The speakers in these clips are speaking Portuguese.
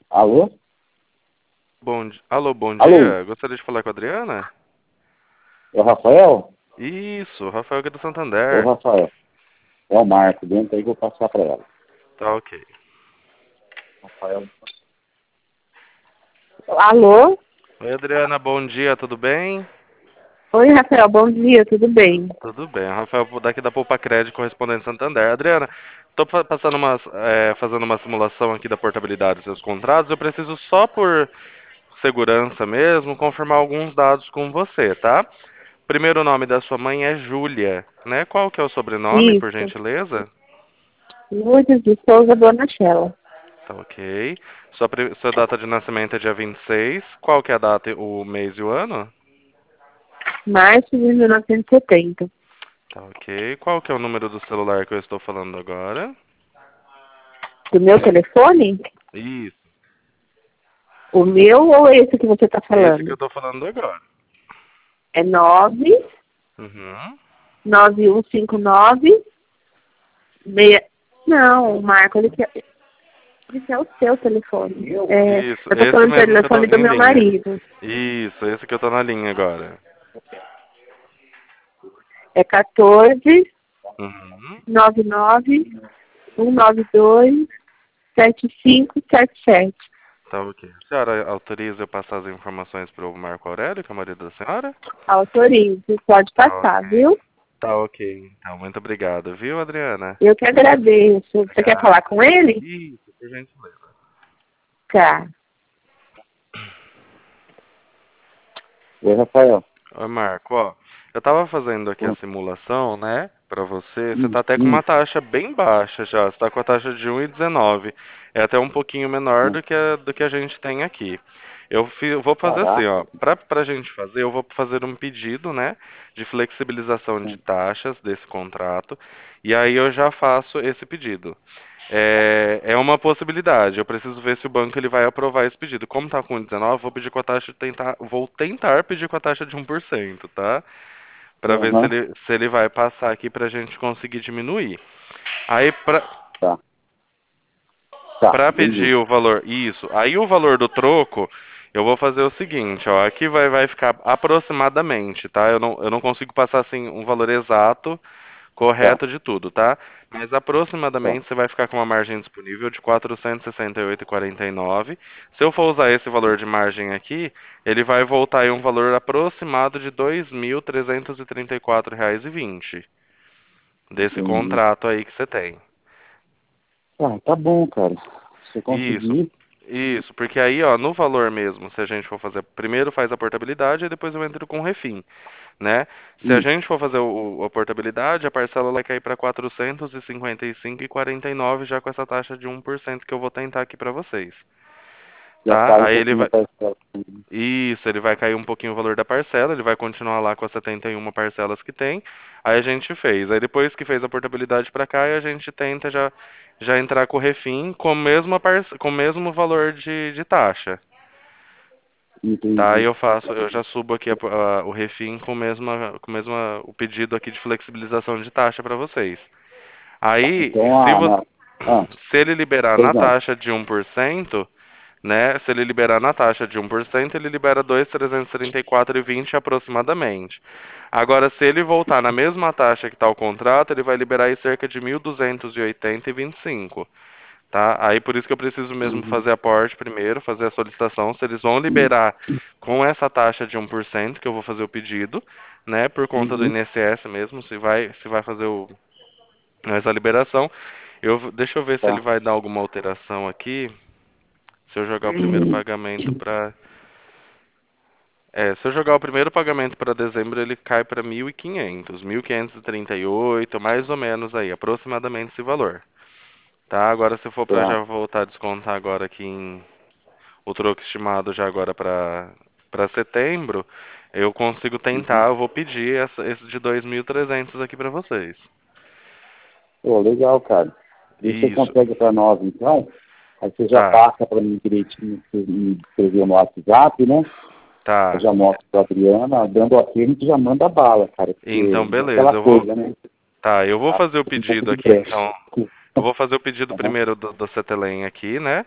Alô? Alô, bom Alô? dia. Gostaria de falar com a Adriana? É o Rafael? Isso, Rafael aqui do Ô, Santander. Rafael. É o Marco. Dentro aí que eu vou passar para ela. Tá ok. Rafael. Alô? Oi, Adriana, bom dia, tudo bem? Oi, Rafael, bom dia, tudo bem? Tudo bem, Rafael daqui da Poupa Crédito, correspondente Santander. Adriana, estou passando fazendo uma simulação aqui da portabilidade dos seus contratos. Eu preciso só por segurança mesmo confirmar alguns dados com você, tá? Primeiro nome da sua mãe é Júlia, né? Qual que é o sobrenome, por Isso, gentileza? Lourdes de Souza Bonachella, Tá ok. Sua data de nascimento é dia 26. Qual que é a data, o mês e o ano? março de 1970. Tá ok. Qual que é o número do celular que eu estou falando agora? Do meu telefone? Isso. O meu ou esse que você está Esse que eu falando? estou falando agora. É 9 Uhum. 9159 meia... Não, Marco, ele quer o seu telefone. É, Isso, eu estou esse falando do mesmo que eu tô telefone do em meu linha. marido. Isso, esse que eu tô na linha agora. É 14 Uhum. 99 192 7577. Tá ok. A senhora autoriza eu passar as informações para o Marco Aurélio, que é o marido da senhora? Autorize, pode Tá passar, ok. viu? Tá ok. Então, muito obrigado, viu, Adriana? Eu que agradeço. Você quer Obrigado. falar com ele? Isso, por gentileza. Tá. Oi, Rafael. Oi, Marco, ó, eu tava fazendo aqui a simulação, né, pra você. Você tá até com Hum, uma taxa bem baixa já. Você tá com a taxa de 1,19. É até um pouquinho menor hum. do que a gente tem aqui. Eu vou fazer assim, Caraca. ó, pra gente fazer, eu vou fazer um pedido, né, de flexibilização de Hum, taxas desse contrato, e aí eu já faço esse pedido. É uma possibilidade. Eu preciso ver se o banco ele vai aprovar esse pedido. Como está com 19, vou tentar pedir com a taxa de 1%, tá? Para ver se Aham. ele vai passar aqui para a gente conseguir diminuir. Aí para Tá. Tá. para Entendi. pedir o valor, isso. Aí o valor do troco, eu vou fazer o seguinte, ó, aqui vai ficar aproximadamente, tá? Eu não consigo passar assim um valor exato Tá. correto de tudo, tá? Mas Tá. aproximadamente você vai ficar com uma margem disponível de 468,49. Se eu for usar esse valor de margem aqui, ele vai voltar em um valor aproximado de R$ 2.334,20 desse Entendi. contrato aí que você tem. Ah, tá bom, cara. Se eu Isso. conseguir. Isso, porque aí, ó, no valor mesmo, se a gente for fazer, primeiro faz a portabilidade e depois eu entro com o refim, né? Se a Hum, gente for fazer a portabilidade, a parcela vai cair para 455,49 já com essa taxa de 1% que eu vou tentar aqui para vocês, já tá? cai um Aí ele pouquinho a vai parcela. Isso, ele vai cair um pouquinho o valor da parcela, ele vai continuar lá com as 71 parcelas que tem. Aí a gente fez. Aí depois que fez a portabilidade para cá, a gente tenta já entrar com o refim com com o mesmo valor de taxa. Tá, aí Entendi. eu já subo aqui o refim o pedido aqui de flexibilização de taxa para vocês. Aí, Então, se ele liberar pois na não. taxa de 1%, né? Se ele liberar na taxa de 1%, ele libera 2.334,20 aproximadamente. Agora, se ele voltar na mesma taxa que está o contrato, ele vai liberar aí cerca de 1.280,25. Tá? Aí por isso que eu preciso mesmo Uhum. fazer aporte primeiro, fazer a solicitação, se eles vão liberar com essa taxa de 1% que eu vou fazer o pedido, né, por conta do Uhum. INSS mesmo, se vai fazer essa liberação. Deixa eu ver se ele Tá. vai dar alguma alteração aqui, se eu jogar o primeiro pagamento para se eu jogar o primeiro pagamento para dezembro, ele cai para 1.500, 1.538, mais ou menos aí, aproximadamente esse valor. Tá? Agora se for para Tá. já voltar a descontar agora aqui o troco estimado já agora para setembro, eu consigo Uhum. tentar, eu vou pedir esse de 2.300 aqui para vocês. Pô, legal, cara. Vê se você Isso, consegue para nós, então. Aí você já tá, passa para mim direitinho, que você me escreveu no WhatsApp, né? Eu tá. já mostro para a Adriana, dando ok, a gente já manda bala, cara. Então, Porque é aquela beleza, coisa, né? eu vou fazer o Um pouco pedido de aqui brecha. então. Eu vou fazer o pedido Aham. primeiro do Cetelem aqui, né?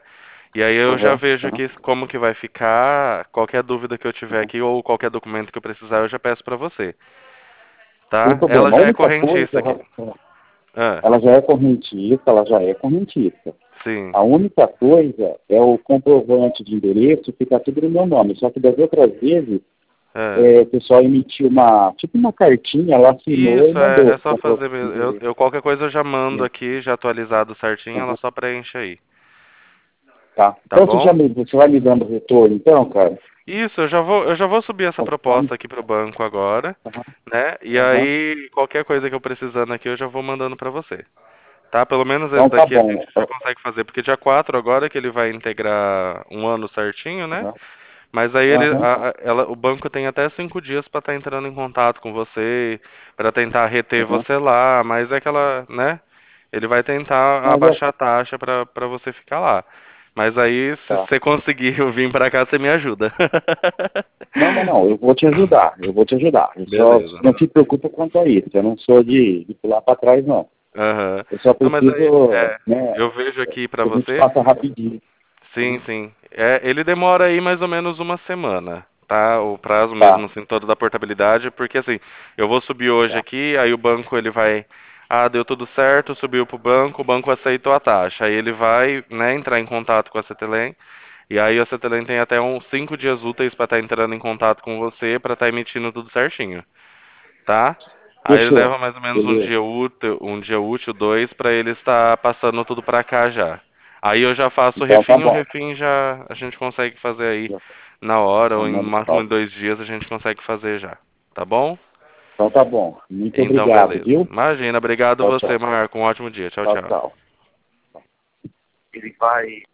E aí eu já Aham, vejo aham. aqui como que vai ficar, qualquer dúvida que eu tiver aqui ou qualquer documento que eu precisar, eu já peço pra você, Sem tá? Ela problema. A já é única coisa, correntista aqui. Ah, ela já é correntista, ela já é correntista. sim. A única coisa é o comprovante de endereço, fica tudo no meu nome. Só que das outras vezes, É. o pessoal emitiu tipo uma cartinha, ela assinou e Isso, mandou é o só fazer comprovante de mesmo. endereço. Qualquer coisa eu já mando Né? aqui, já atualizado certinho, ela Aham, só preenche aí. tá. Tá Então bom? você vai me dando retorno, então, cara? Isso, eu já vou subir essa Conforme? proposta aqui pro banco agora, Aham, né? E aham. aí, qualquer coisa que eu precisando aqui, eu já vou mandando pra você. Tá? Pelo menos esse Então tá daqui a bom. gente já consegue fazer, porque dia 4 agora que ele vai integrar um ano certinho, né? Aham, Mas aí aham, o banco tem até 5 dias para estar entrando em contato com você, para tentar reter aham. você lá, mas é aquela, né? Ele vai tentar Mas abaixar a taxa para você ficar lá. Mas aí, se tá. você conseguir vir para cá, você me ajuda. Não, não, não, eu vou te ajudar, eu vou te ajudar. Eu só Beleza. não se preocupa quanto a isso. Eu não sou de pular para trás, não. Aham. Eu só Não, mas aí, preciso, né, eu vejo aqui para que a gente você. faça rapidinho. Sim, sim. Ele demora aí mais ou menos uma semana, tá? O prazo mesmo, Tá, assim, todo da portabilidade, porque assim, eu vou subir hoje tá. aqui, aí o banco ele vai, deu tudo certo, subiu pro banco, o banco aceitou a taxa, aí ele vai, né, entrar em contato com a Cetelem, e aí a Cetelem tem até uns 5 dias úteis para estar entrando em contato com você, para estar emitindo tudo certinho, tá? Aí ele Fechou. leva mais ou menos Beleza. um dia útil, dois, para ele estar passando tudo para cá já. Aí eu já faço o Então tá refim, e o bom. refim já a gente consegue fazer aí na hora, ou em Manda máximo em salve. 2 dias a gente consegue fazer já. Tá bom? Então tá bom. Muito Então, obrigado, beleza. viu? Imagina, obrigado Tchau, você, tchau. Marco. Um ótimo dia. Tchau, Tchau, tchau. tchau. Ele vai